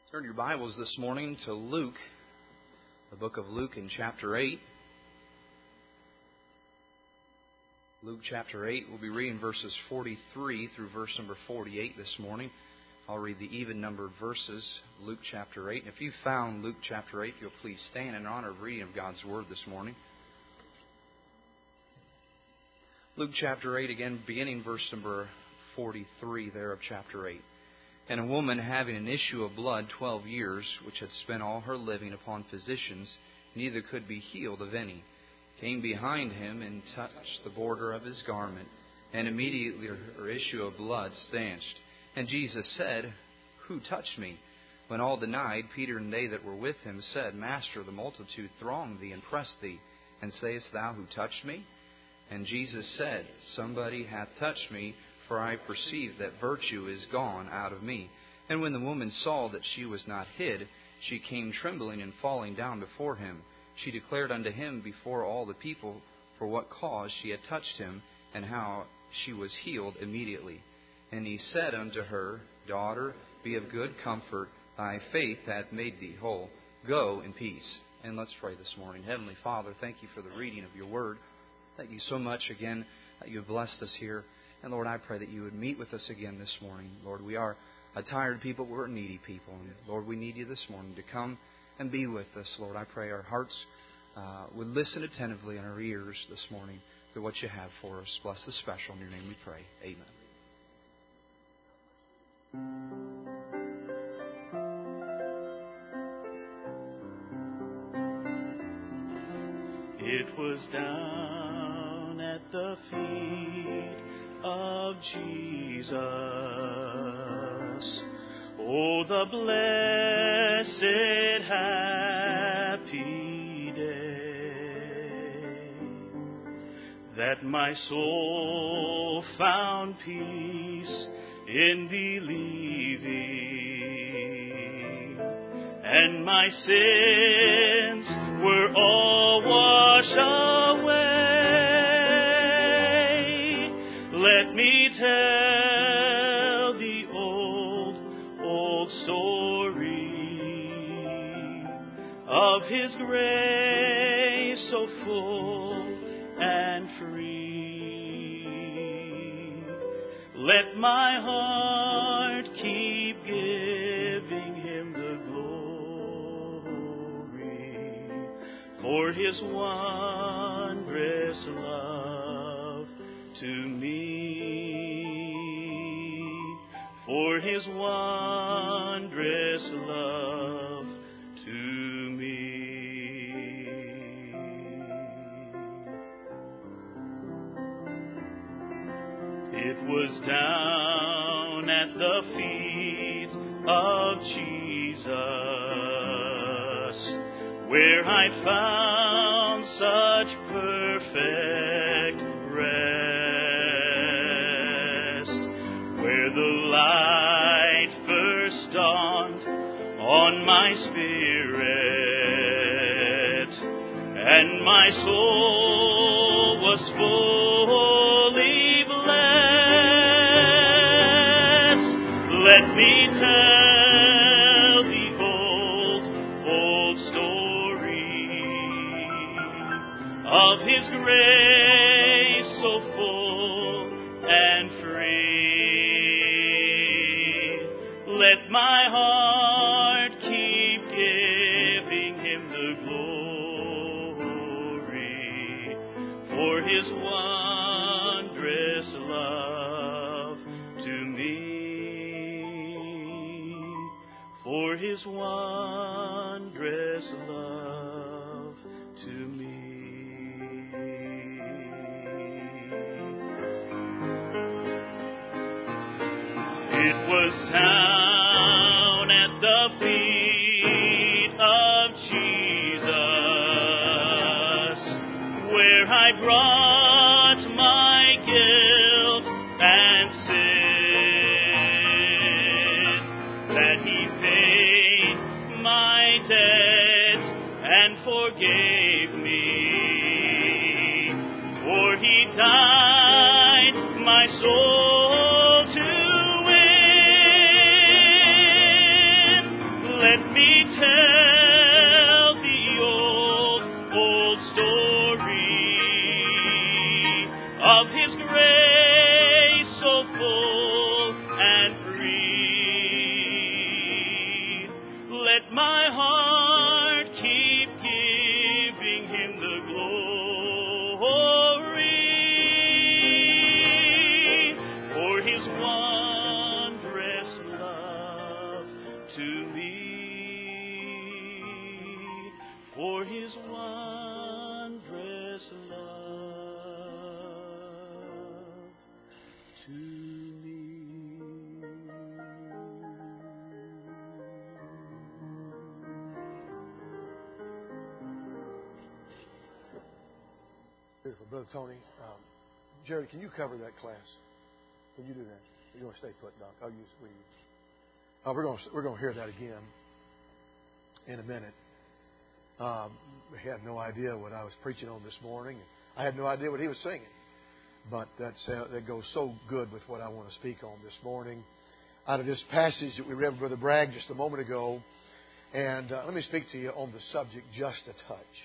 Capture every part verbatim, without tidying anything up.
Turn your Bibles this morning to Luke, the book of Luke in chapter eight. Luke chapter eight, we'll be reading verses forty-three through verse number forty-eight this morning. I'll read the even-numbered verses, Luke chapter eight. And if you found Luke chapter eight, you'll please stand in honor of reading of God's Word this morning. Luke chapter eight, again, beginning verse number forty-three there of chapter eight. And a woman having an issue of blood twelve years, which had spent all her living upon physicians, neither could be healed of any, came behind him and touched the border of his garment, and immediately her issue of blood stanched. And Jesus said, Who touched me? When all denied, Peter and they that were with him said, Master, the multitude throng thee and press thee, and sayest thou, Who touched me? And Jesus said, Somebody hath touched me, for I perceive that virtue is gone out of me. And when the woman saw that she was not hid, she came trembling and falling down before him. She declared unto him before all the people for what cause she had touched him, and how she was healed immediately. And he said unto her, Daughter, be of good comfort, thy faith hath made thee whole. Go in peace. And let's pray this morning. Heavenly Father, thank you for the reading of your word. Thank you so much again that you have blessed us here. And Lord, I pray that you would meet with us again this morning. Lord, we are a tired people. We're a needy people. And Lord, we need you this morning to come and be with us. Lord, I pray our hearts uh, would listen attentively and our ears this morning to what you have for us. Bless us special. In your name we pray. Amen. It was down at the feet of Jesus, oh, the blessed happy day, that my soul found peace in believing, and my sins were all washed away. Let me tell the old, old story of His grace so full and free. Let my heart keep giving Him the glory for His wondrous love to me, for His wondrous love to me. It was down at the feet of Jesus where I found such perfect rest, where the light first dawned on my spirit, and my soul was fully blessed. Let me tell the old, old story of His grace so full and free. Let my heart keep giving Him the glory for His wondrous love to me, for His wondrous love to me. It was down at the feet of Jesus where I brought my guilt and sin, that He paid my debt and forgave me, for He died my soul to win. wondrous love to me, for His wondrous love to me. Beautiful. Brother Tony, um, Jerry, can you cover that class? Can you do that? You want to stay put, Doc? I'll use it with you. Uh, we're going to, we're going to hear that again in a minute. Um, we had no idea what I was preaching on this morning. I had no idea what he was singing. But that's, uh, that goes so good with what I want to speak on this morning. Out of this passage that we read with Brother Bragg just a moment ago. And uh, let me speak to you on the subject, just a touch.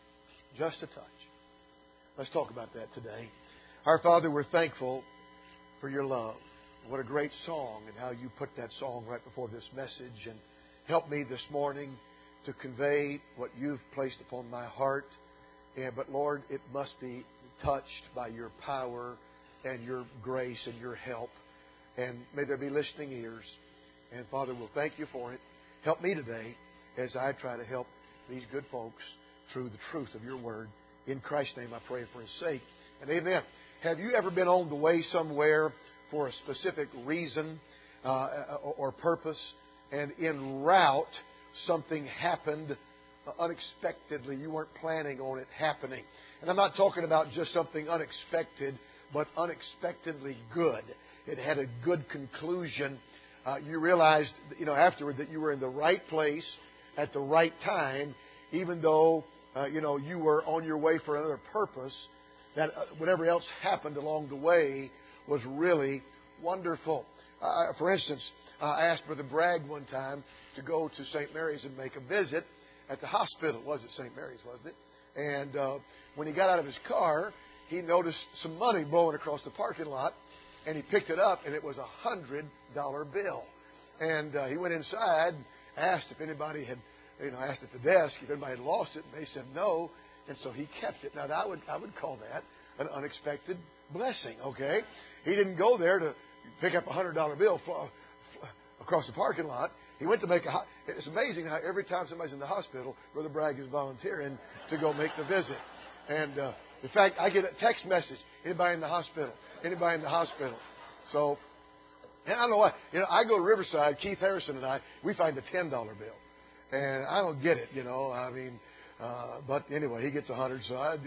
Just a touch. Let's talk about that today. Our Father, we're thankful for your love. What a great song, and how you put that song right before this message. And help me this morning to convey what you've placed upon my heart. And, but Lord, it must be touched by your power and your grace and your help. And may there be listening ears. And Father, we'll thank you for it. Help me today as I try to help these good folks through the truth of your word. In Christ's name I pray for His sake. And amen. Have you ever been on the way somewhere for a specific reason uh, or purpose, and en route something happened unexpectedly? You weren't planning on it happening. And I'm not talking about just something unexpected, but unexpectedly good. It had a good conclusion. Uh, you realized, you know, afterward that you were in the right place at the right time, even though, uh, you know, you were on your way for another purpose. That uh, whatever else happened along the way was really wonderful. Uh, for instance, uh, I asked Brother Bragg one time to go to Saint Mary's and make a visit at the hospital. Was it Saint Mary's, wasn't it? And uh, when he got out of his car, he noticed some money blowing across the parking lot, and he picked it up, and it was a hundred dollar bill. And uh, he went inside, asked if anybody had, you know, asked at the desk if anybody had lost it, and they said no. And so he kept it. Now, I would I would call that an unexpected blessing, okay? He didn't go there to pick up a one hundred dollar bill fl- fl- across the parking lot. He went to make a... Ho- it's amazing how every time somebody's in the hospital, Brother Bragg is volunteering to go make the visit. And, uh, in fact, I get a text message, anybody in the hospital? Anybody in the hospital? So, and I don't know why. You know, I go to Riverside, Keith Harrison and I, we find a ten dollar bill. And I don't get it, you know. I mean... Uh, but anyway, he gets a hundred, so I, I,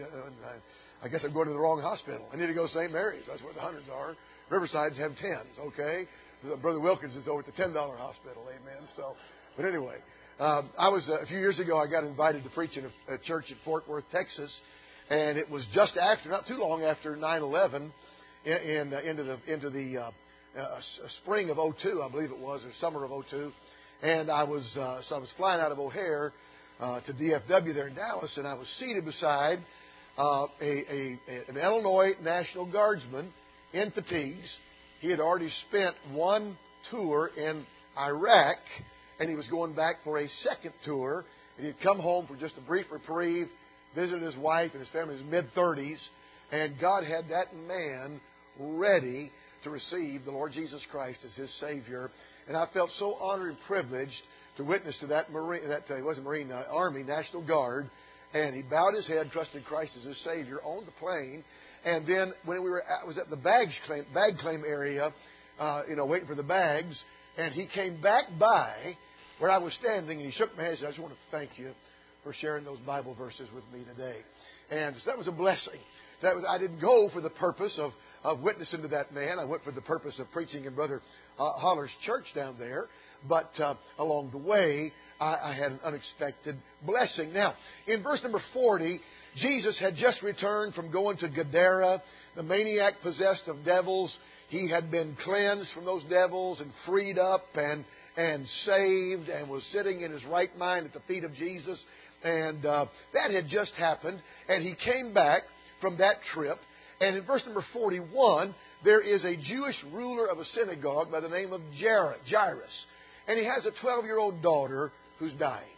I guess I'm going to the wrong hospital. I need to go to Saint Mary's. That's where the hundreds are. Riverside's have tens, okay? Brother Wilkins is over at the ten dollar hospital, amen. So, but anyway, um, I was uh, a few years ago. I got invited to preach in a, a church in Fort Worth, Texas, and it was just after, not too long after nine eleven, in, in uh, into the into the uh, uh, spring of oh two, I believe it was, or summer of oh two, and I was uh, so I was flying out of O'Hare. Uh, to D F W there in Dallas, and I was seated beside uh, a, a, an Illinois National Guardsman in fatigues. He had already spent one tour in Iraq, and he was going back for a second tour. And he had come home for just a brief reprieve, visited his wife and his family in his mid-thirties, and God had that man ready to receive the Lord Jesus Christ as his Savior. And I felt so honored and privileged to witness to that Marine, that uh, he wasn't Marine, uh, Army, National Guard, and he bowed his head, trusted Christ as his Savior on the plane. And then when we were, at, I was at the bag claim, bag claim area, uh, you know, waiting for the bags, and he came back by where I was standing, and he shook my hand and said, "I just want to thank you for sharing those Bible verses with me today." And so that was a blessing. That was, I didn't go for the purpose of, of witnessing to that man. I went for the purpose of preaching in Brother uh, Holler's church down there. But uh, along the way, I, I had an unexpected blessing. Now, in verse number forty, Jesus had just returned from going to Gadara, the maniac possessed of devils. He had been cleansed from those devils and freed up and, and saved, and was sitting in his right mind at the feet of Jesus. And uh, that had just happened. And he came back from that trip. And in verse number forty-one, there is a Jewish ruler of a synagogue by the name of Jairus. And he has a twelve-year-old daughter who's dying.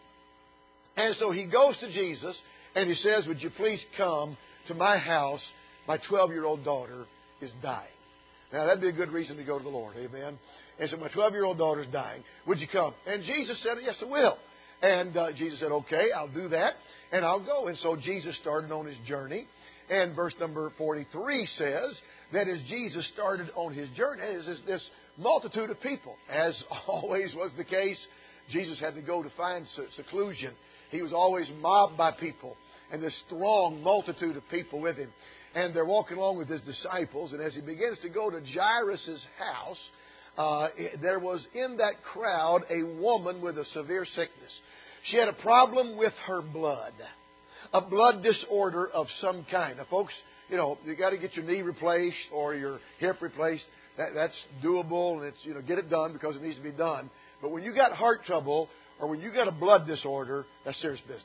And so he goes to Jesus and he says, "Would you please come to my house? My twelve-year-old daughter is dying." Now, that'd be a good reason to go to the Lord. Amen. And so my twelve-year-old daughter's dying. Would you come? And Jesus said, yes, I will. And uh, Jesus said, okay, I'll do that, and I'll go. And so Jesus started on his journey. And verse number forty-three says that as Jesus started on his journey, is this, this multitude of people. As always was the case, Jesus had to go to find seclusion. He was always mobbed by people, and this strong multitude of people with him. And they're walking along with his disciples, and as he begins to go to Jairus' house, uh, there was in that crowd a woman with a severe sickness. She had a problem with her blood, a blood disorder of some kind. Now, folks, you know, you got to get your knee replaced or your hip replaced. That, that's doable, and it's, you know, get it done because it needs to be done. But when you got heart trouble or when you got a blood disorder, that's serious business.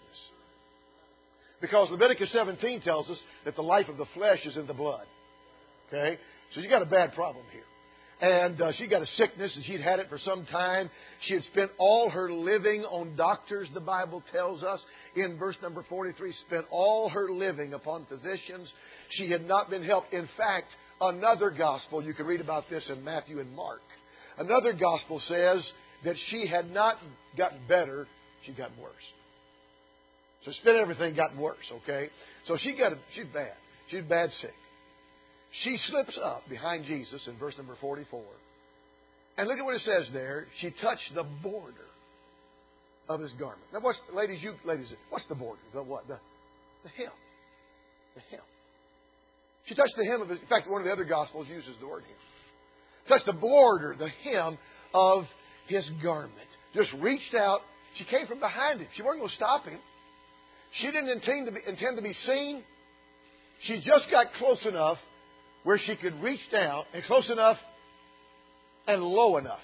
Because Leviticus seventeen tells us that the life of the flesh is in the blood. Okay? So she got a bad problem here. And uh, she got a sickness, and she'd had it for some time. She had spent all her living on doctors, the Bible tells us. In verse number forty-three, spent all her living upon physicians. She had not been helped. In fact, another gospel, you can read about this in Matthew and Mark. Another gospel says that she had not gotten better, she'd gotten worse. So she spent everything, gotten worse, okay? So she got a, she's bad. She's bad sick. She slips up behind Jesus in verse number forty-four. And look at what it says there. She touched the border of his garment. Now, what's, ladies, you ladies, what's the border? The what? The, the hem. The hem. She touched the hem of his, in fact, one of the other Gospels uses the word hem. Touched the border, the hem of his garment. Just reached out. She came from behind him. She wasn't going to stop him. She didn't intend to be, intend to be seen. She just got close enough where she could reach down, and close enough and low enough.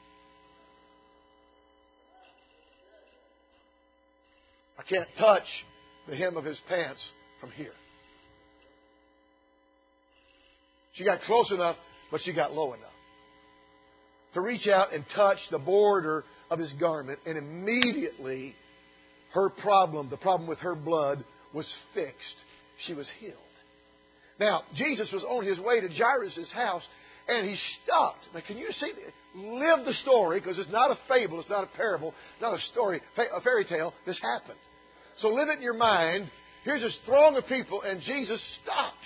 I can't touch the hem of his pants from here. She got close enough, but she got low enough to reach out and touch the border of his garment, and immediately her problem, the problem with her blood, was fixed. She was healed. Now, Jesus was on his way to Jairus' house, and he stopped. Now, can you see? Live the story, because it's not a fable, it's not a parable, not a story, a fairy tale. This happened. So live it in your mind. Here's this throng of people, and Jesus stops.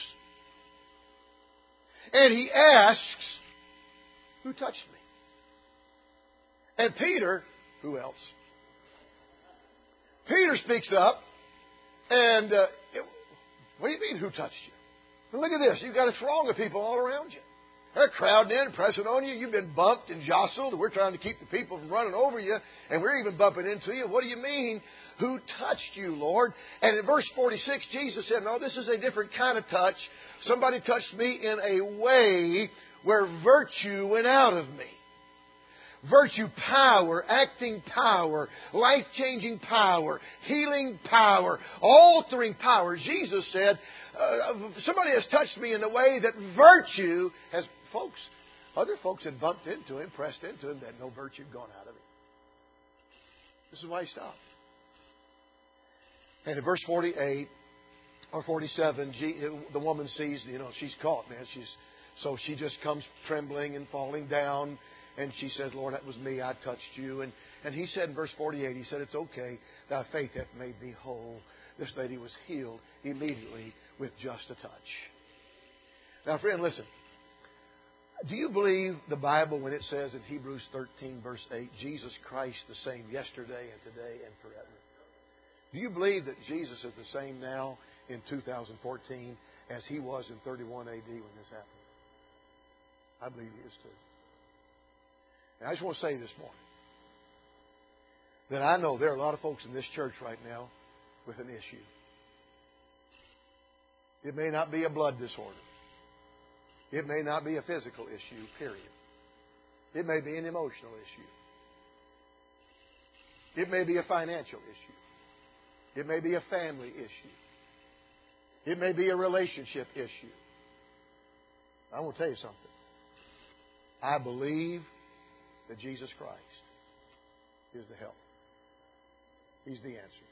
And he asks, who touched me? And Peter, who else? Peter speaks up, and uh, it, what do you mean, who touched you? Well, look at this. You've got a throng of people all around you. They're crowding in, pressing on you. You've been bumped and jostled. We're trying to keep the people from running over you, and we're even bumping into you. What do you mean, who touched you, Lord? And in verse forty-six, Jesus said, no, this is a different kind of touch. Somebody touched me in a way where virtue went out of me. Virtue, power, acting power, life-changing power, healing power, altering power. Jesus said, uh, somebody has touched me in a way that virtue has... Folks, other folks had bumped into him, pressed into him, that no virtue had gone out of him. This is why he stopped. And in verse forty-eight or forty-seven, the woman sees, you know, she's caught, man. She's So she just comes trembling and falling down. And she says, Lord, that was me. I touched you. And, and he said in verse forty-eight, he said, it's okay. Thy faith hath made thee whole. This lady was healed immediately with just a touch. Now, friend, listen. Do you believe the Bible when it says in Hebrews thirteen, verse eight, Jesus Christ the same yesterday and today and forever? Do you believe that Jesus is the same now in two thousand fourteen as he was in thirty-one A D when this happened? I believe he is too. And I just want to say this morning that I know there are a lot of folks in this church right now with an issue. It may not be a blood disorder. It may not be a physical issue, period. It may be an emotional issue. It may be a financial issue. It may be a family issue. It may be a relationship issue. I want to tell you something. I believe that Jesus Christ is the help. He's the answer.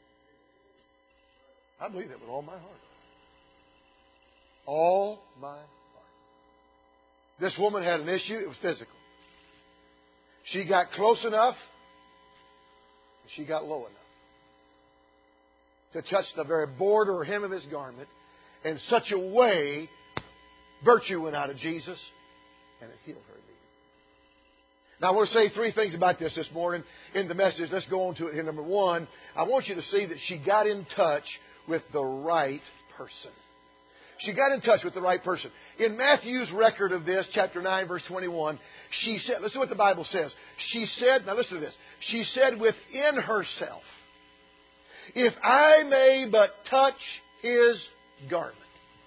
I believe that with all my heart. All my heart. This woman had an issue. It was physical. She got close enough. And she got low enough to touch the very border or hem of His garment. In such a way, virtue went out of Jesus, and it healed her immediately. Now, I want to say three things about this this morning in the message. Let's go on to it here. Number one, I want you to see that she got in touch with the right person. She got in touch with the right person. In Matthew's record of this, chapter nine, verse twenty-one, she said, listen to what the Bible says. She said, now listen to this. She said within herself, if I may but touch His garment,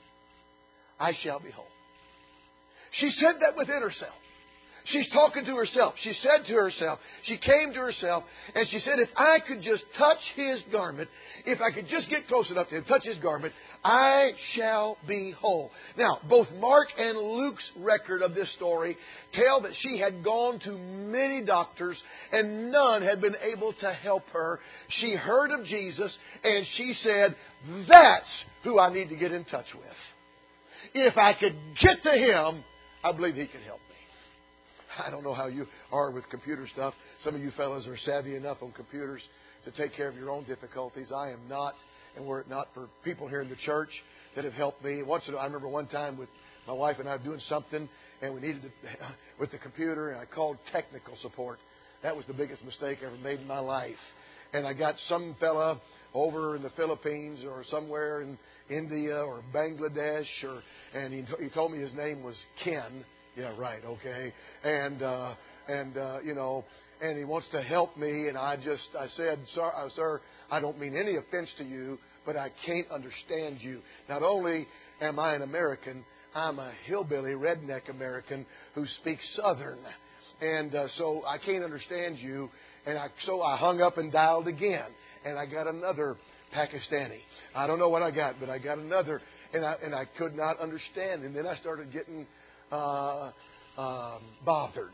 I shall be whole. She said that within herself. She's talking to herself. She said to herself, she came to herself, and she said, if I could just touch His garment, if I could just get close enough to Him, touch His garment, I shall be whole. Now, both Mark and Luke's record of this story tell that she had gone to many doctors, and none had been able to help her. She heard of Jesus, and she said, that's who I need to get in touch with. If I could get to Him, I believe He can help me. I don't know how you are with computer stuff. Some of you fellas are savvy enough on computers to take care of your own difficulties. I am not. And were it not for people here in the church that have helped me. Once I remember one time with my wife and I doing something, and we needed to, with the computer, and I called technical support. That was the biggest mistake I ever made in my life. And I got some fella over in the Philippines or somewhere in India or Bangladesh, or and he, he told me his name was Ken. Yeah, right, okay. And, uh, and uh, you know, and he wants to help me. And I just, I said, sir, uh, sir, I don't mean any offense to you, but I can't understand you. Not only am I an American, I'm a hillbilly, redneck American who speaks Southern. And uh, so I can't understand you. And I, so I hung up and dialed again. And I got another Pakistani. I don't know what I got, but I got another. And I, and I could not understand. And then I started getting Uh, um, bothered,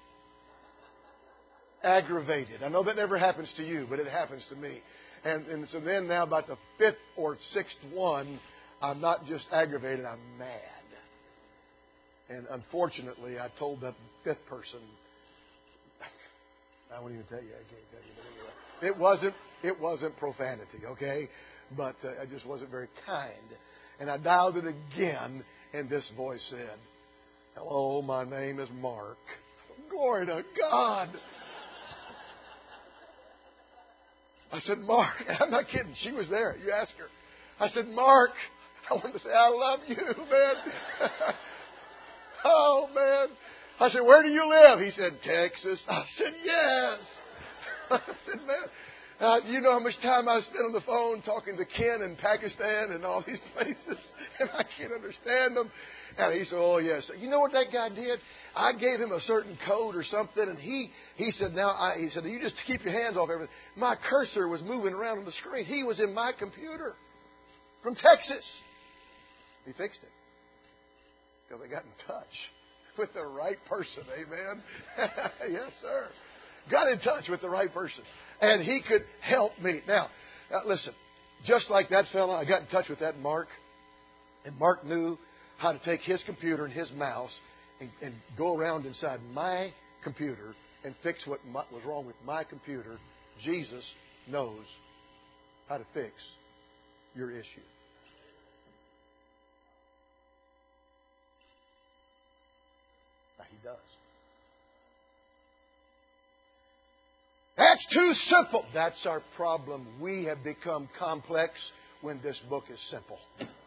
aggravated. I know that never happens to you, but it happens to me. And, and so then now about the fifth or sixth one, I'm not just aggravated, I'm mad. And unfortunately, I told that fifth person, I won't even tell you, I can't tell you, but anyway. It wasn't, it wasn't profanity, okay? But uh, I just wasn't very kind. And I dialed it again, and this voice said, hello, my name is Mark. Glory to God. I said, Mark. I'm not kidding. She was there. You ask her. I said, Mark, I want to say I love you, man. Oh, man. I said, where do you live? He said, Texas. I said, yes. I said, man. Uh, you know how much time I spent on the phone talking to Ken in Pakistan and all these places, and I can't understand them. And he said, oh, yes. You know what that guy did? I gave him a certain code or something, and he, he said, now, I, he said, you just keep your hands off everything. My cursor was moving around on the screen. He was in my computer from Texas. He fixed it because I got in touch with the right person. Amen. Yes, sir. Got in touch with the right person. And he could help me. Now, now, listen, just like that fella, I got in touch with that Mark. And Mark knew how to take his computer and his mouse and, and go around inside my computer and fix what my, was wrong with my computer. Jesus knows how to fix your issue. Now, he does. That's too simple. That's our problem. We have become complex when this book is simple.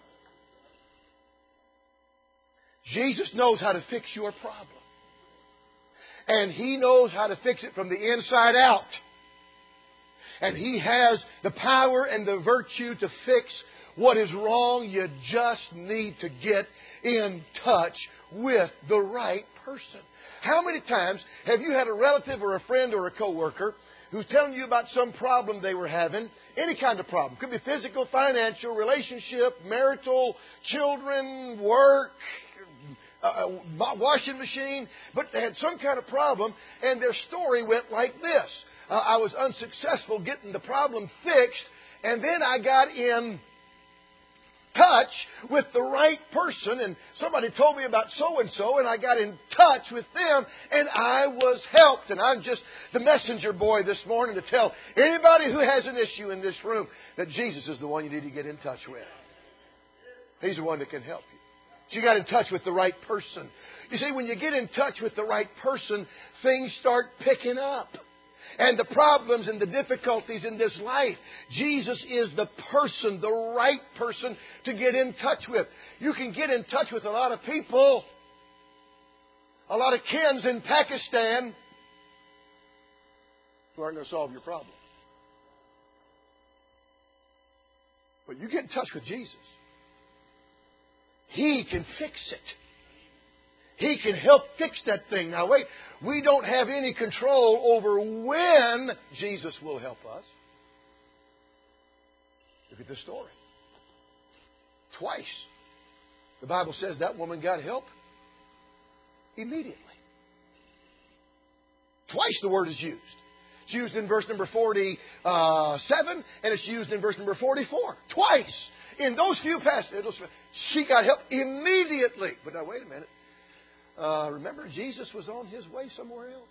Jesus knows how to fix your problem. And He knows how to fix it from the inside out. And He has the power and the virtue to fix what is wrong. You just need to get in touch with the right person. How many times have you had a relative or a friend or a coworker who's telling you about some problem they were having? Any kind of problem. Could be physical, financial, relationship, marital, children, work, uh, washing machine. But they had some kind of problem, and their story went like this. Uh, I was unsuccessful getting the problem fixed, and then I got in touch with the right person, and somebody told me about so-and-so, and I got in touch with them, and I was helped. And I'm just the messenger boy this morning to tell anybody who has an issue in this room that Jesus is the one you need to get in touch with. He's the one that can help you. But you got in touch with the right person. You see, when you get in touch with the right person, things start picking up. And the problems and the difficulties in this life, Jesus is the person, the right person to get in touch with. You can get in touch with a lot of people, a lot of Kens in Pakistan who aren't going to solve your problem. But you get in touch with Jesus. He can fix it. He can help fix that thing. Now wait, we don't have any control over when Jesus will help us. Look at this story. Twice, the Bible says that woman got help immediately. Twice the word is used. It's used in verse number forty-seven, and it's used in verse number forty-four. Twice. In those few passages, she got help immediately. But now wait a minute. Uh, remember, Jesus was on His way somewhere else.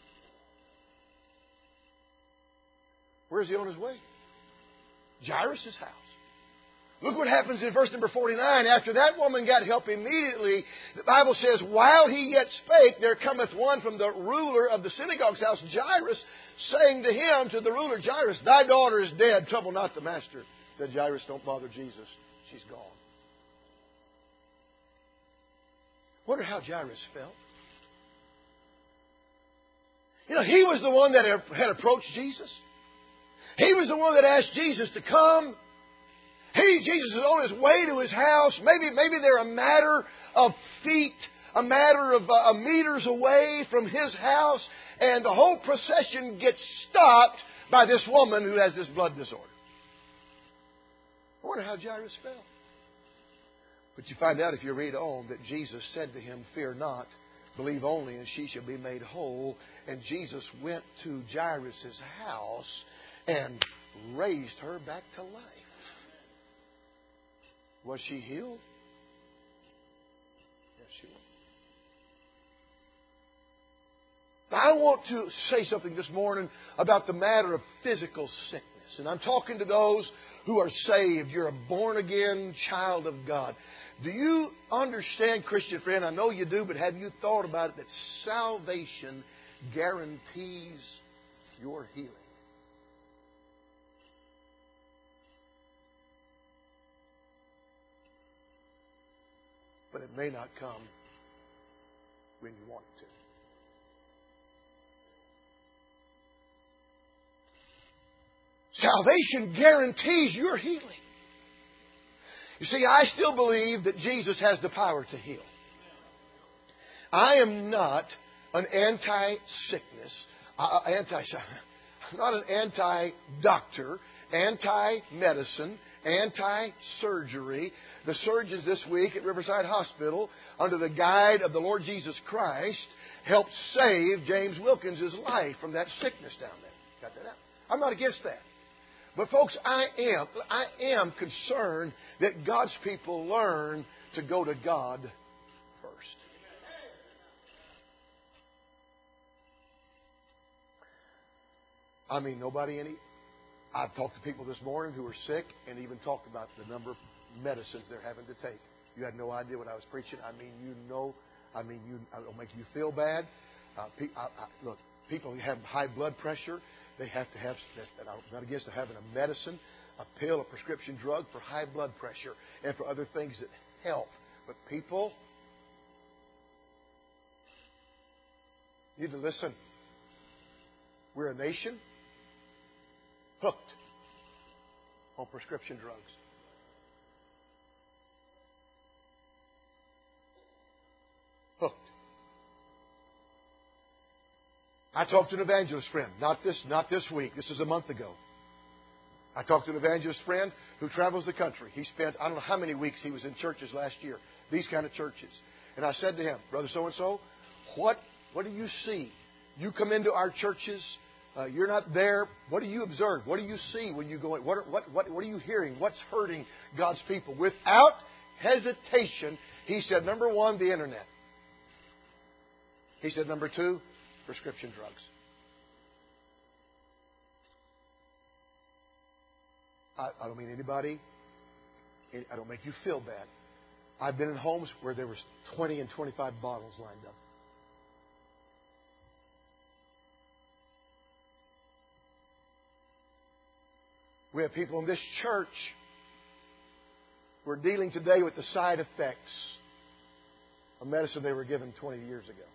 Where is He on His way? Jairus' house. Look what happens in verse number forty-nine. After that woman got help immediately, the Bible says, while he yet spake, there cometh one from the ruler of the synagogue's house, Jairus, saying to him, to the ruler, Jairus, thy daughter is dead, trouble not the master. Said Jairus, don't bother Jesus. She's gone. Wonder how Jairus felt. You know, he was the one that had approached Jesus. He was the one that asked Jesus to come. He, Jesus, is on his way to his house. Maybe, maybe they're a matter of feet, a matter of uh, meters away from his house, and the whole procession gets stopped by this woman who has this blood disorder. I wonder how Jairus felt. But you find out if you read on that Jesus said to him, fear not, believe only, and she shall be made whole. And Jesus went to Jairus' house and raised her back to life. Was she healed? Yes, she was. I want to say something this morning about the matter of physical sickness. And I'm talking to those who are saved. You're a born-again child of God. Do you understand, Christian friend? I know you do, but have you thought about it that salvation guarantees your healing? But it may not come when you want it to. Salvation guarantees your healing. You see, I still believe that Jesus has the power to heal. I am not an anti-sickness, uh, anti, I'm not an anti-doctor, anti-medicine, anti-surgery. The surgeons this week at Riverside Hospital, under the guide of the Lord Jesus Christ, helped save James Wilkins' life from that sickness down there. Got that out? I'm not against that. But folks, I am, I am concerned that God's people learn to go to God first. I mean, nobody any. I've talked to people this morning who are sick and even talked about the number of medicines they're having to take. You had no idea what I was preaching. I mean, you know, I mean, you, it'll make you feel bad. Uh, pe- I, I, look, people who have high blood pressure, they have to have, and I'm not against having a medicine, a pill, a prescription drug for high blood pressure and for other things that help. But people need to listen. We're a nation hooked on prescription drugs. Hooked. I talked to an evangelist friend, not this, not this week. This is a month ago. I talked to an evangelist friend who travels the country. He spent, I don't know how many weeks he was in churches last year, these kind of churches. And I said to him, Brother so-and-so, what, what do you see? You come into our churches Uh, you're not there. What do you observe? What do you see when you go in? What, are, what, what, what are you hearing? What's hurting God's people? Without hesitation, He said, number one, the Internet. He said, number two, prescription drugs. I, I don't mean anybody. I don't make you feel bad. I've been in homes where there was twenty and twenty-five bottles lined up. We have people in this church who are dealing today with the side effects of medicine they were given twenty years ago.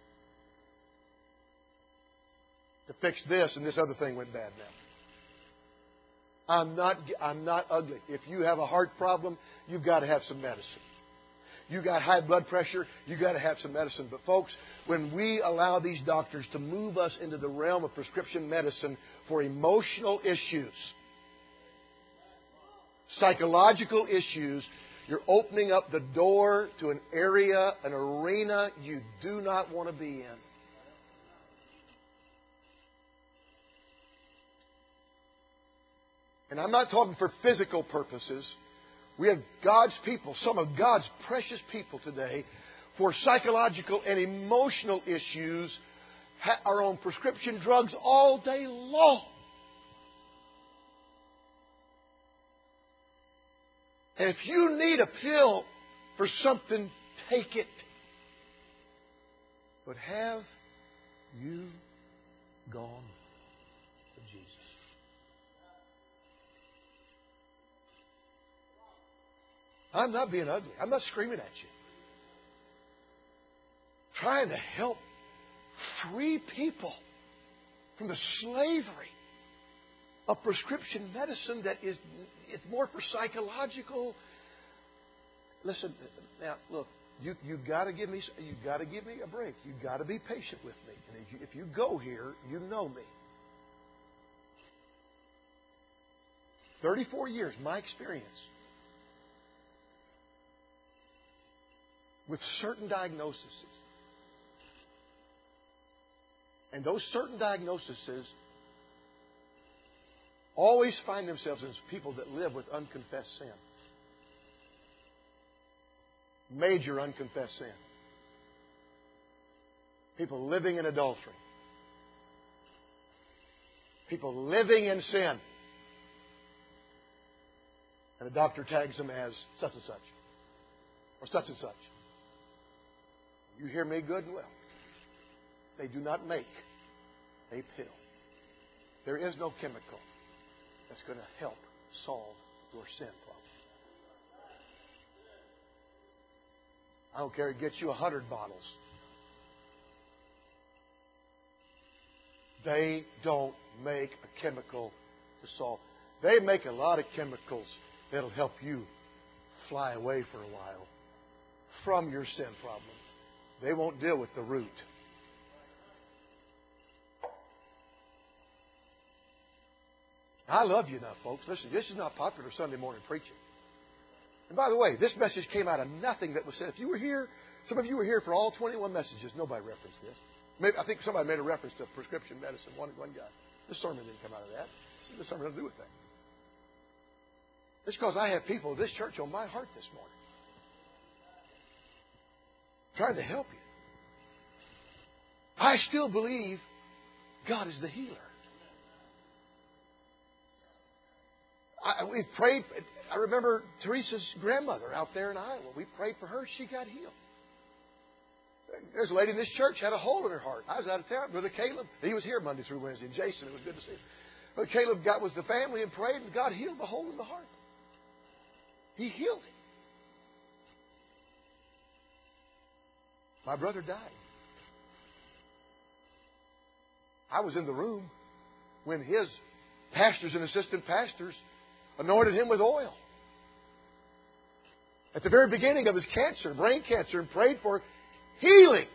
To fix this, and this other thing went bad now. I'm not, I'm not ugly. If you have a heart problem, you've got to have some medicine. You got high blood pressure, you got to have some medicine. But folks, when we allow these doctors to move us into the realm of prescription medicine for emotional issues, psychological issues, you're opening up the door to an area, an arena you do not want to be in. And I'm not talking for physical purposes. We have God's people, some of God's precious people today, for psychological and emotional issues, are on prescription drugs all day long. And if you need a pill for something, take it. But have you gone to Jesus? I'm not being ugly. I'm not screaming at you. I'm trying to help free people from the slavery of prescription medicine that is it's more for psychological. Listen, now look, you you got to give me you got to give me a break. You got to be patient with me. And if you, if you go here, you know me. Thirty-four years, my experience with certain diagnoses, and those certain diagnoses always find themselves as people that live with unconfessed sin. Major unconfessed sin. People living in adultery. People living in sin. And a doctor tags them as such and such. Or such and such. You hear me good and well. They do not make a pill. There is no chemical that's going to help solve your sin problem. I don't care, it gets you a hundred bottles. They don't make a chemical to solve. They make a lot of chemicals that'll help you fly away for a while from your sin problem. They won't deal with the root. I love you now, folks. Listen, this is not popular Sunday morning preaching. And by the way, this message came out of nothing that was said. If you were here, some of you were here for all twenty-one messages. Nobody referenced this. Maybe, I think somebody made a reference to prescription medicine. One, one guy. This sermon didn't come out of that. This sermon doesn't do with that. It's because I have people of this church on my heart this morning. Trying to help you. I still believe God is the healer. I, we prayed. I remember Teresa's grandmother out there in Iowa. We prayed for her. She got healed. There's a lady in this church had a hole in her heart. I was out of town. Brother Caleb, he was here Monday through Wednesday. And Jason, it was good to see him. But Caleb got with the family and prayed, and God healed the hole in the heart. He healed it. My brother died. I was in the room when his pastors and assistant pastors anointed him with oil. At the very beginning of his cancer, brain cancer, and prayed for healing.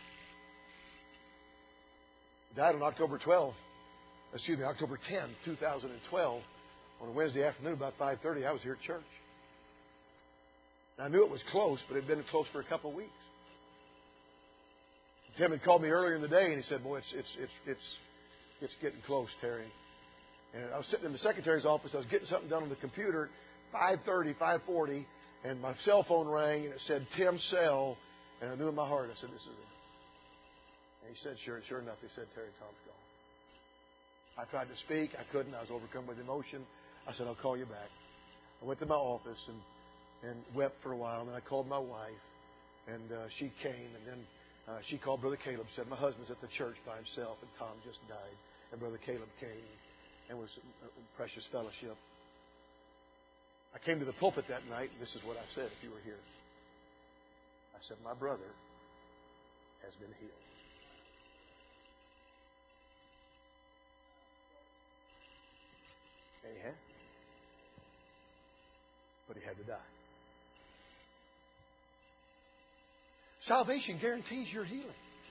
He died on October twelfth, excuse me, October tenth, two thousand twelve, on a Wednesday afternoon about five thirty. I was here at church. I knew it was close, but it had been close for a couple of weeks. Tim had called me earlier in the day, and he said, "Boy, it's it's it's it's It's getting close, Terry. And I was sitting in the secretary's office. I was getting something done on the computer, five thirty, five forty, and my cell phone rang, and it said, Tim Sell. And I knew in my heart, I said, this is it. And he said, sure, sure enough, he said, Terry, Tom's gone. I tried to speak. I couldn't. I was overcome with emotion. I said, I'll call you back. I went to my office and, and wept for a while. And then I called my wife, and uh, she came. And then uh, she called Brother Caleb, said, my husband's at the church by himself, and Tom just died. And Brother Caleb came and was a precious fellowship. I came to the pulpit that night, and this is what I said if you were here. I said, my brother has been healed. And he had. But he had to die. Salvation guarantees your healing.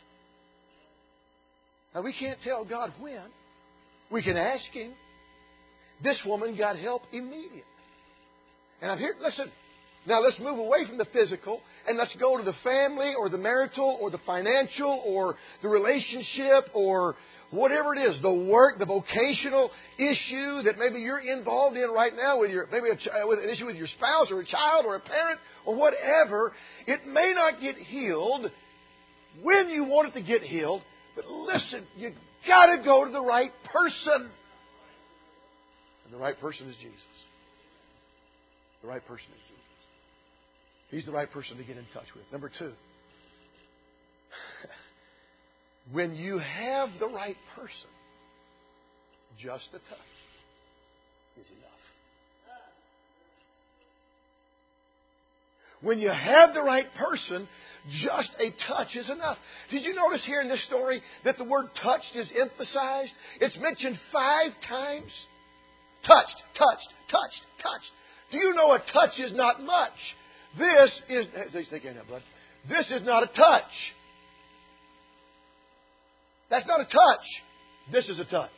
Now, we can't tell God when. We can ask Him. This woman got help immediately. And I'm here, listen, now let's move away from the physical and let's go to the family or the marital or the financial or the relationship or whatever it is, the work, the vocational issue that maybe you're involved in right now with your, maybe a, with an issue with your spouse or a child or a parent or whatever. It may not get healed when you want it to get healed, but listen, you got to go to the right person. And the right person is Jesus. The right person is Jesus. He's the right person to get in touch with. Number two, when you have the right person, just a touch is enough. When you have the right person, just a touch is enough. Did you notice here in this story that the word touched is emphasized? It's mentioned five times. Touched, touched, touched, touched. Do you know a touch is not much? This is, take that, bud. This is not a touch. That's not a touch. This is a touch.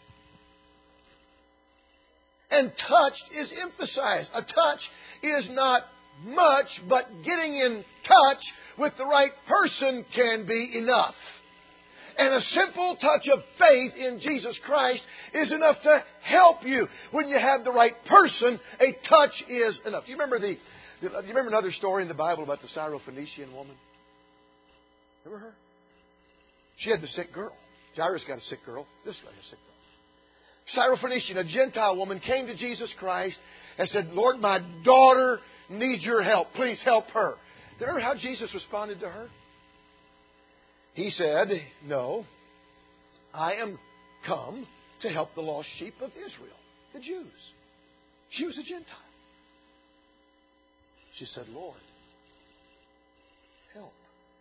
And touched is emphasized. A touch is not much, but getting in touch with the right person can be enough. And a simple touch of faith in Jesus Christ is enough to help you. When you have the right person, a touch is enough. Do you remember the? Do you remember another story in the Bible about the Syrophoenician woman? Remember her? She had the sick girl. Jairus got a sick girl. This guy has a sick girl. Syrophoenician, a Gentile woman, came to Jesus Christ and said, Lord, my daughter needs your help. Please help her. Do you remember how Jesus responded to her? He said, no, I am come to help the lost sheep of Israel, the Jews. She was a Gentile. She said, Lord, help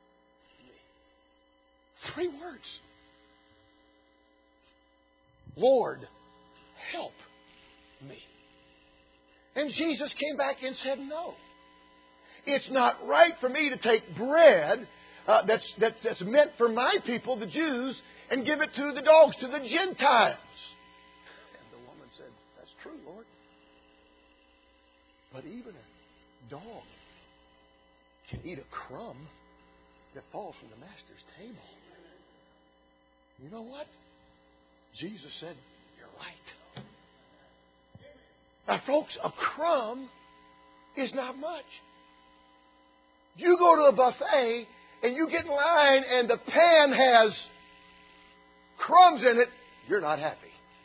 me. Three words. Lord, help me. And Jesus came back and said, no. It's not right for me to take bread uh, that's, that's, that's meant for my people, the Jews, and give it to the dogs, to the Gentiles. And the woman said, that's true, Lord. But even a dog can eat a crumb that falls from the master's table. You know what? Jesus said, you're right. Now, folks, a crumb is not much. You go to a buffet and you get in line and the pan has crumbs in it, you're not happy.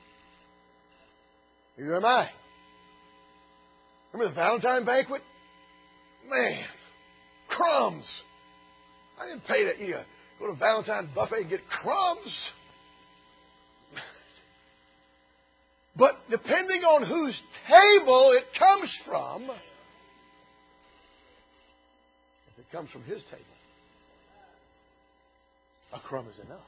Neither am I. Remember the Valentine banquet? Man, crumbs. I didn't pay to eat a, go to a Valentine buffet and get crumbs. But depending on whose table it comes from, if it comes from his table, a crumb is enough.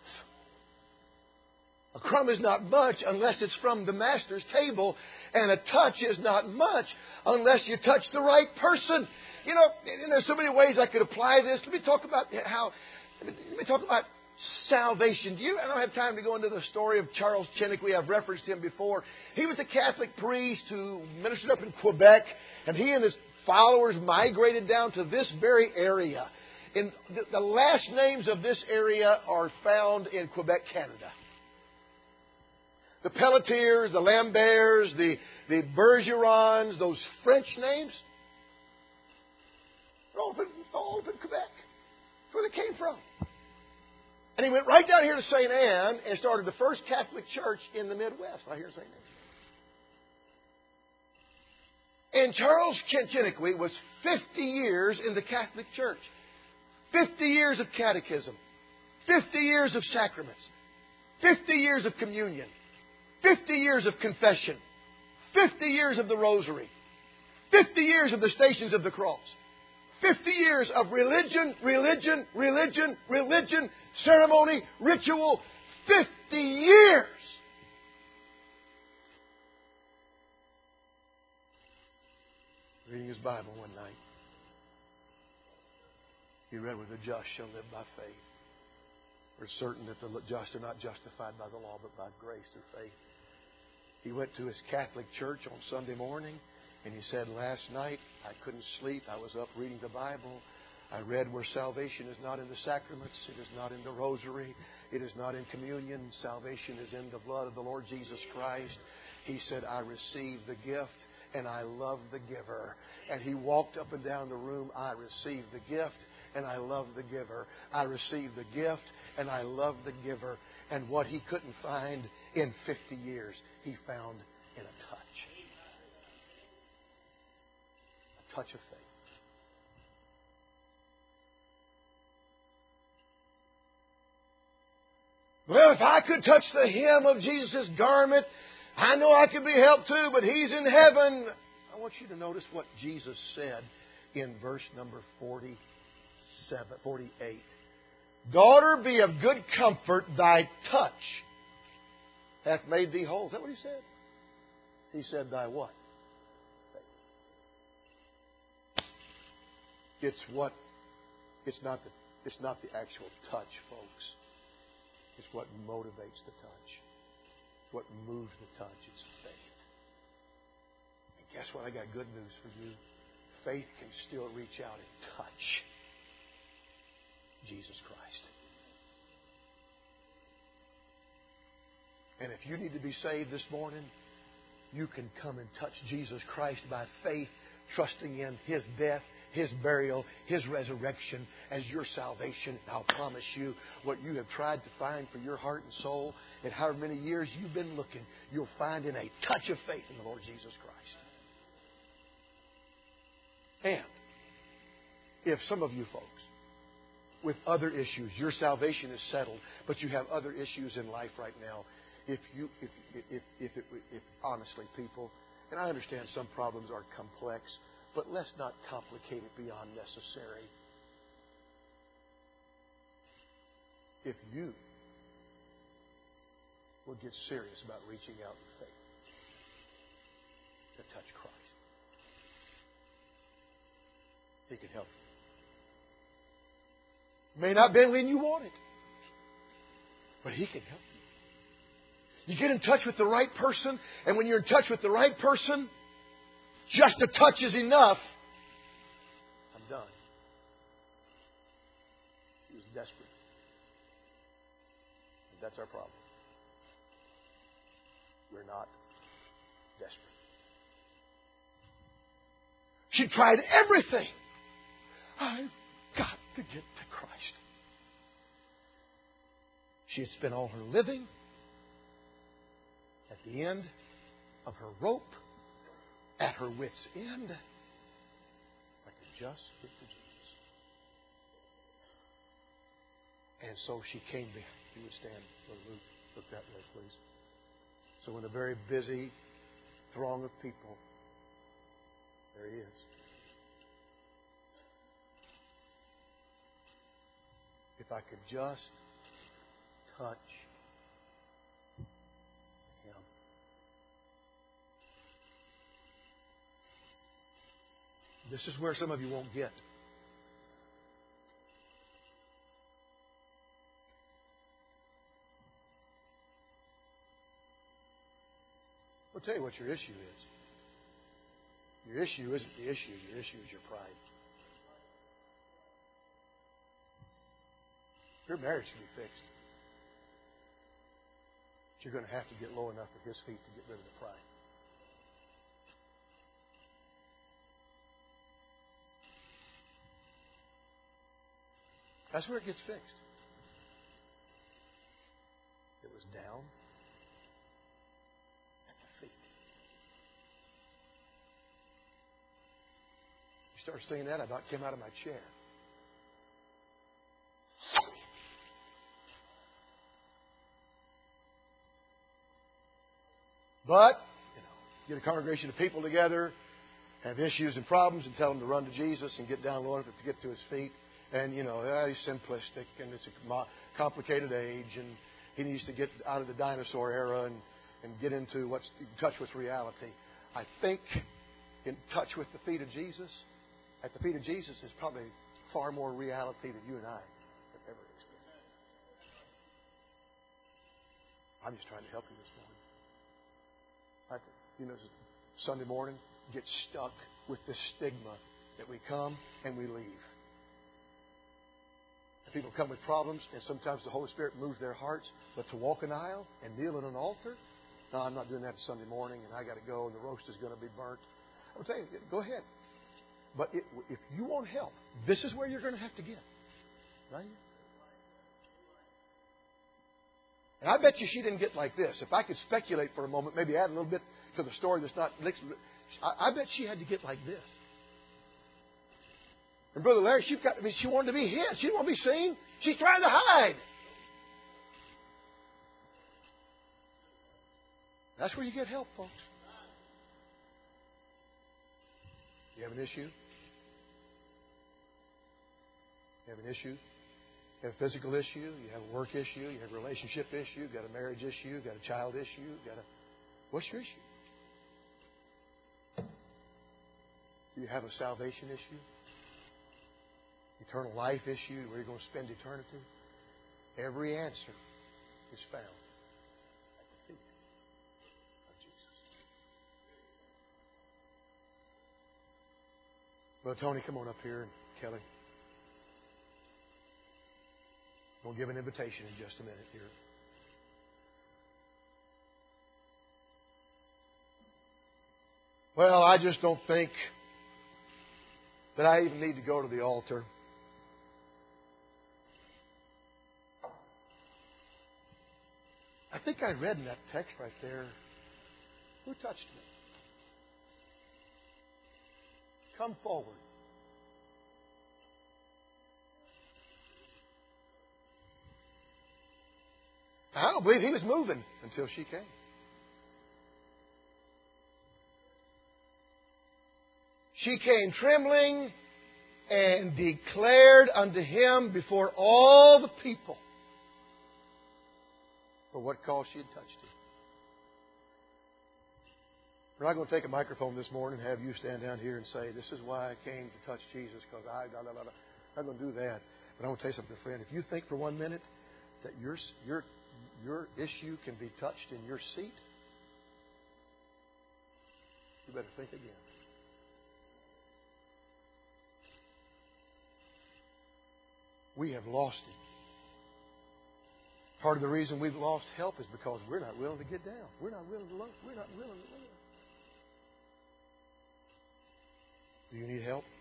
A crumb is not much unless it's from the master's table, and a touch is not much unless you touch the right person. You know, and there's so many ways I could apply this. Let me talk about how. Let me, let me talk about salvation. Do you? I don't have time to go into the story of Charles Chenique. I've referenced him before. He was a Catholic priest who ministered up in Quebec, and he and his followers migrated down to this very area. In the, the last names of this area are found in Quebec, Canada. The Pelletiers, the Lamberts, the, the Bergerons, those French names, they're all up in, all up in Quebec. That's where they came from. And he went right down here to Saint Anne and started the first Catholic church in the Midwest, right here in Saint Anne. And Charles Kentinniquy was fifty years in the Catholic Church. fifty years of catechism. fifty years of sacraments. fifty years of communion. fifty years of confession. fifty years of the rosary. fifty years of the Stations of the Cross. fifty years of religion, religion, religion, religion, ceremony, ritual. fifty years. Reading his Bible one night, he read, "Where the just shall live by faith." We're certain that the just are not justified by the law, but by grace through faith. He went to his Catholic church on Sunday morning, and he said, "Last night I couldn't sleep. I was up reading the Bible. I read where salvation is not in the sacraments. It is not in the rosary. It is not in communion. Salvation is in the blood of the Lord Jesus Christ." He said, "I received the gift, and I love the giver." And he walked up and down the room. "I received the gift, and I love the giver. I received the gift, and I love the giver." And what he couldn't find in fifty years, he found in a touch. A touch of faith. Well, if I could touch the hem of Jesus' garment, I know I could be helped too, but He's in heaven. I want you to notice what Jesus said in verse number forty-seven, forty-eight. "Daughter, be of good comfort, thy touch hath made thee whole." Is that what He said? He said, "Thy what?" Faith. It's what, it's not the, it's not the actual touch, folks. It's what motivates the touch. What moves the touch. It's faith. And guess what? I got good news for you. Faith can still reach out and touch Jesus Christ. And if you need to be saved this morning, you can come and touch Jesus Christ by faith, trusting in His death, His burial, His resurrection as your salvation. And I'll promise you, what you have tried to find for your heart and soul, and however many years you've been looking, you'll find in a touch of faith in the Lord Jesus Christ. And if some of you folks, with other issues, your salvation is settled, but you have other issues in life right now, if you, if, if, if, if, if honestly, people, and I understand some problems are complex, but let's not complicate it beyond necessary. If you will get serious about reaching out in faith to touch Christ, He can help you. May not be when you want it, but He can help you. You get in touch with the right person, and when you're in touch with the right person, just a touch is enough. I'm done. She was desperate. And that's our problem. We're not desperate. She tried everything. I've got to get to Christ. She had spent all her living at the end of her rope, at her wit's end. I could just get to Jesus. And so she came behind. You would stand, Brother Luke. Look that way, please. So in a very busy throng of people, there He is. If I could just touch Him. This is where some of you won't get. I'll tell you what your issue is. Your issue isn't the issue. Your issue is your pride. Your marriage can be fixed. you're going to have to get low enough at His feet to get rid of the pride. That's where it gets fixed. It was down at the feet. You start seeing that, I about came out of my chair. But, you know, get a congregation of people together, have issues and problems, and tell them to run to Jesus and get down low enough to get to His feet. And, you know, uh, he's simplistic, and it's a complicated age, and he needs to get out of the dinosaur era and, and get into what's in touch with reality. I think in touch with the feet of Jesus, at the feet of Jesus is probably far more reality than you and I have ever experienced. I'm just trying to help you this morning. I, you know, Sunday morning, get stuck with this stigma that we come and we leave. And people come with problems, and sometimes the Holy Spirit moves their hearts, but to walk an aisle and kneel at an altar, no, I'm not doing that Sunday morning, and I got to go, and the roast is going to be burnt. I'll tell you, go ahead. But it, if you want help, this is where you're going to have to get. Right? And I bet you she didn't get like this. If I could speculate for a moment, maybe add a little bit to the story that's not... I, I bet she had to get like this. And Brother Larry, she got, I mean, she wanted to be hid. She didn't want to be seen. She's trying to hide. That's where you get help, folks. You have an issue? You have an issue? You have a physical issue, you have a work issue, you have a relationship issue, you got a marriage issue, you got a child issue, you got a... What's your issue? Do you have a salvation issue? Eternal life issue, where you're going to spend eternity? Every answer is found at the feet of Jesus. Well, Tony, come on up here, and Kelly. We'll give an invitation in just a minute here. Well, I just don't think that I even need to go to the altar. I think I read in that text right there, who touched me? Come forward. I don't believe he was moving until she came. She came trembling and declared unto him before all the people for what cause she had touched him. We're not going to take a microphone this morning and have you stand down here and say, this is why I came to touch Jesus, because I... Da, da, da, da. I'm not going to do that. But I want to tell you something, friend. If you think for one minute that your, your, your issue can be touched in your seat, you better think again. We have lost Him. Part of the reason we've lost help is because we're not willing to get down. We're not willing to love. We're not willing to live. Do you need help?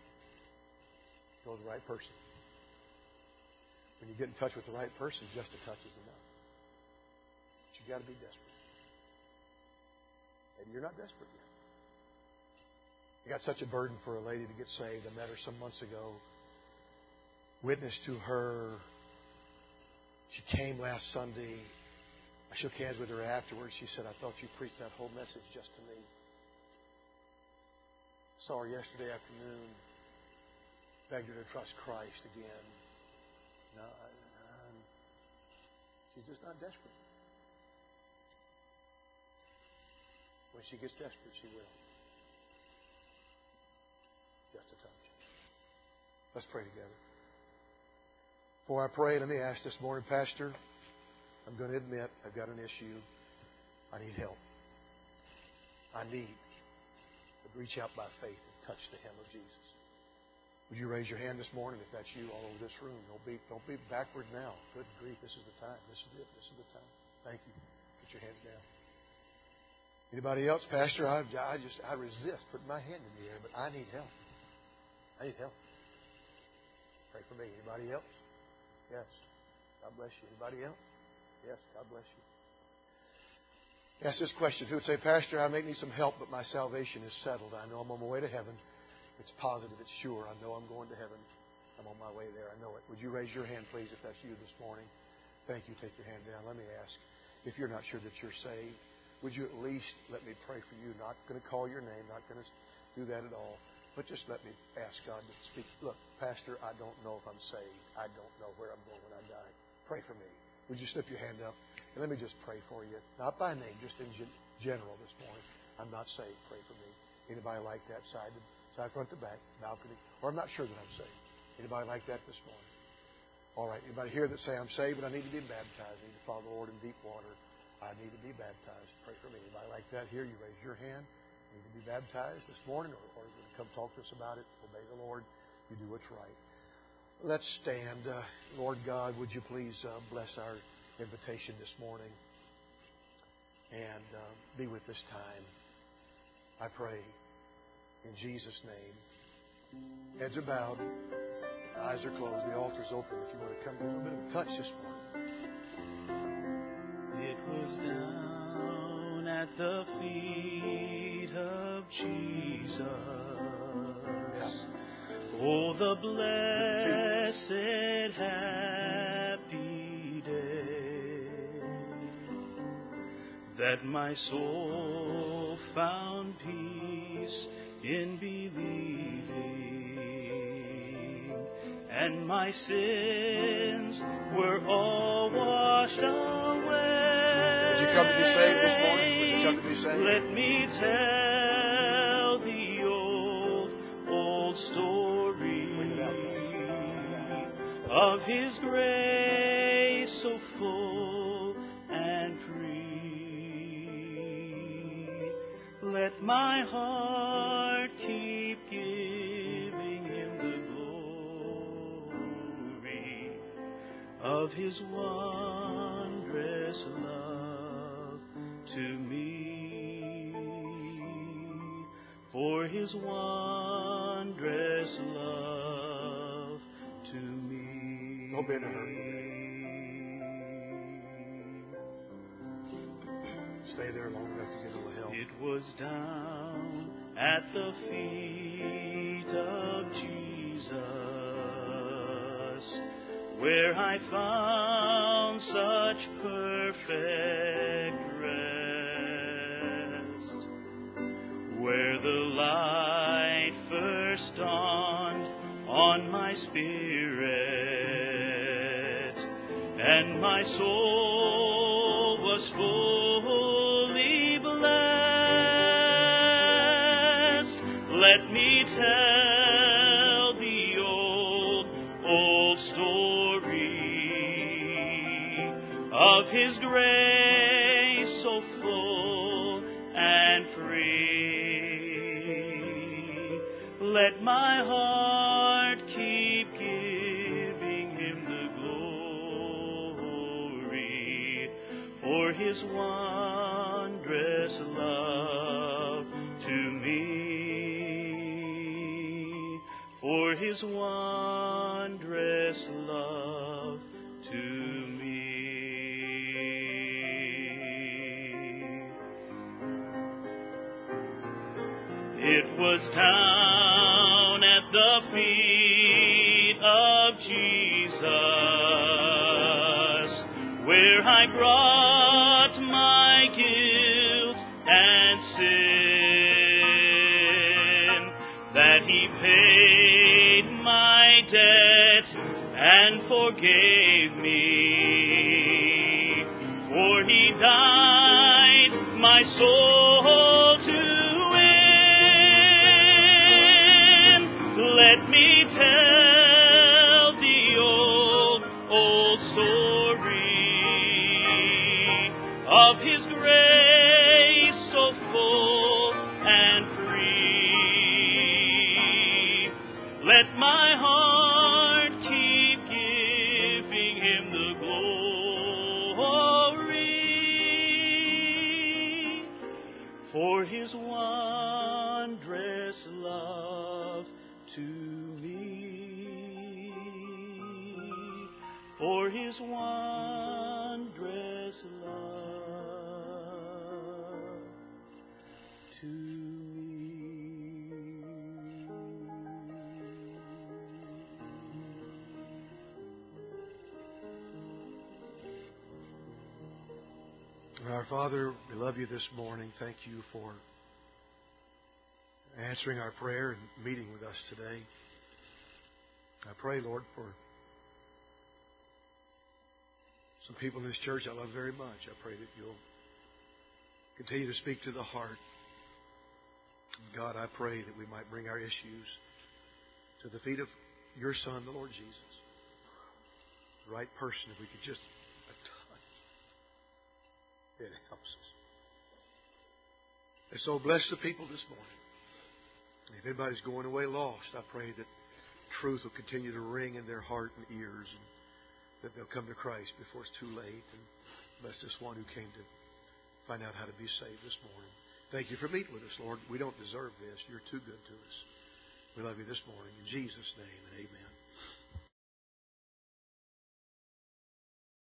Go to the right person. When you get in touch with the right person, just a touch is enough. But you've got to be desperate. Maybe you're not desperate yet. I got such a burden for a lady to get saved. I met her some months ago. Witnessed to her. She came last Sunday. I shook hands with her afterwards. She said, I thought you preached that whole message just to me. Saw her yesterday afternoon. Begged her to trust Christ again. No, um, she's just not desperate. When she gets desperate, she will. Just a touch. Let's pray together. Before I pray, let me ask this morning, Pastor, I'm going to admit I've got an issue. I need help. I need to reach out by faith and touch the hem of Jesus. Would you raise your hand this morning if that's you all over this room? Don't be, don't be backward now. Good grief, this is the time. This is it. This is the time. Thank you. Put your hands down. Anybody else? Pastor, I, I just I resist putting my hand in the air, but I need help. I need help. Pray for me. Anybody else? Yes. God bless you. Anybody else? Yes. God bless you. Ask this question. Who would say, Pastor, I may need some help, but my salvation is settled. I know I'm on my way to heaven. It's positive. It's sure. I know I'm going to heaven. I'm on my way there. I know it. Would you raise your hand, please, if that's you this morning? Thank you. Take your hand down. Let me ask, if you're not sure that you're saved, would you at least let me pray for you? Not going to call your name. Not going to do that at all. But just let me ask God to speak. Look, Pastor, I don't know if I'm saved. I don't know where I'm going when I die. Pray for me. Would you slip your hand up? And let me just pray for you. Not by name, just in gen- general this morning. I'm not saved. Pray for me. Anybody like that? Side to side, front to back, balcony. Or I'm not sure that I'm saved. Anybody like that this morning? All right. Anybody here that say, I'm saved, but I need to be baptized. I need to follow the Lord in deep water. I need to be baptized. Pray for me. Anybody like that here? You raise your hand. You need to be baptized this morning, or, or you come talk to us about it. Obey the Lord. You do what's right. Let's stand. Uh, Lord God, would you please uh, bless our invitation this morning and uh, be with this time. I pray in Jesus' name. Heads are bowed. Eyes are closed. The altar's open. If you want to come to a little bit of a touch this morning. It was down at the feet of Jesus. Yeah. Oh, the blessed happy day that my soul found peace in believing, and my sins were all washed away. Did you come to be saved this morning? Did you come to be saved? Let me tell the old, old story of His grace so full and free. Let my heart keep giving Him the glory of His wondrous love to me. For His wondrous love to me. No bit of hurt. Stay there long enough to get a little help. It was down at the feet of Jesus where I found such perfect rest, where the light first dawned on my spirit, and my soul was fully blessed. Let me tell the old, old story of His grace so full and free. Let my heart keep giving Him the glory for His wondrous love to me. For His wondrous love to me. It was down at the feet of Jesus where I brought my guilt and sin, that He paid my debt and forgave me. For He died my soul to win. Let me tell the old, old story of His grace so full and free. Let my heart keep giving Him the glory for His wondrous love to me, for His wondrous love to me. Our Father, we love you this morning. Thank you for answering our prayer and meeting with us today. I pray, Lord, for some people in this church I love very much. I pray that you'll continue to speak to the heart. God, I pray that we might bring our issues to the feet of your Son, the Lord Jesus. The right person, if we could just a touch, it helps us. And so bless the people this morning. If anybody's going away lost, I pray that truth will continue to ring in their heart and ears, and that they'll come to Christ before it's too late. And bless this one who came to find out how to be saved this morning. Thank you for meeting with us, Lord. We don't deserve this. You're too good to us. We love you this morning. In Jesus' name, and amen.